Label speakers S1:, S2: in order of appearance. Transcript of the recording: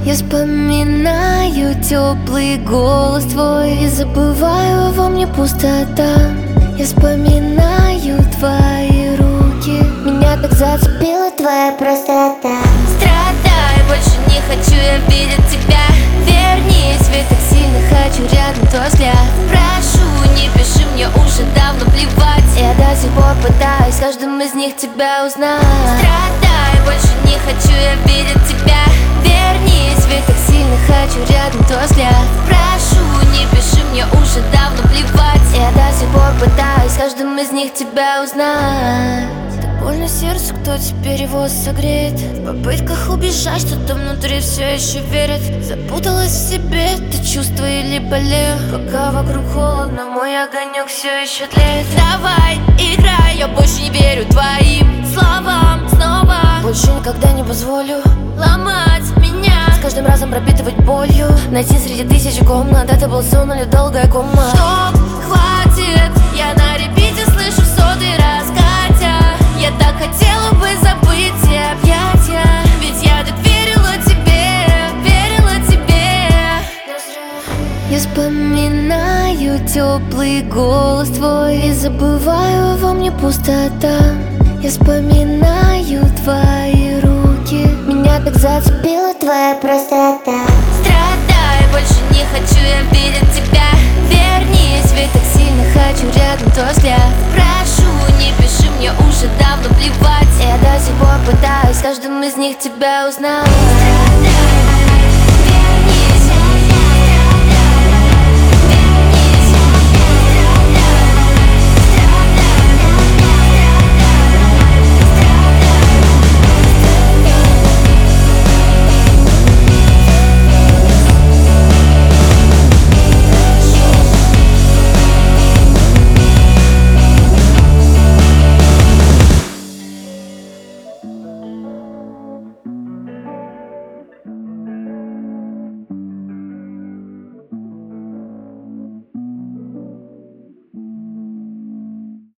S1: Я вспоминаю теплый голос твой и забываю, во мне пустота. Я вспоминаю твои руки, меня так зацепила твоя простота.
S2: Страдай, больше не хочу я видеть тебя. Вернись, ведь так сильно хочу рядом твой взгляд. Прошу, не пиши, мне уже давно плевать.
S1: Я до сих пор пытаюсь в каждом из них тебя узнать.
S2: Страдай, больше не хочу я видеть тебя. Вернись, ведь так сильно хочу рядом твой взгляд. Прошу, не пиши, мне уже давно плевать.
S1: Я до сих пор пытаюсь в каждом из них тебя узнать. Так больно сердцу, кто теперь его согреет. В попытках убежать, что-то внутри все еще верит. Запуталась в себе, ты чувства или болею. Пока вокруг холодно, мой огонек все еще тлеет.
S2: Давай, играй, я больше не верю твоим словам снова.
S1: Больше никогда не позволю
S2: Ломать меня,
S1: с каждым разом пропитывать болью. Найти среди тысячи комнат, это был сон или долгая кома.
S2: стоп, хватит, я на репите слышу в сотый раз, Катя. Я так хотела бы забыть те объятия, ведь я так верила тебе, верила тебе.
S1: Я вспоминаю теплый голос твой и забываю, во мне пустота. Я вспоминаю твои руки, меня так зацепила твоя простота.
S2: Страдай, больше не хочу я видеть тебя. Вернись, ведь так сильно хочу рядом твой взгляд. Прошу, не пиши, мне уже давно плевать.
S1: Я до сих пор пытаюсь в каждом из них тебя узнать.
S2: Страдай.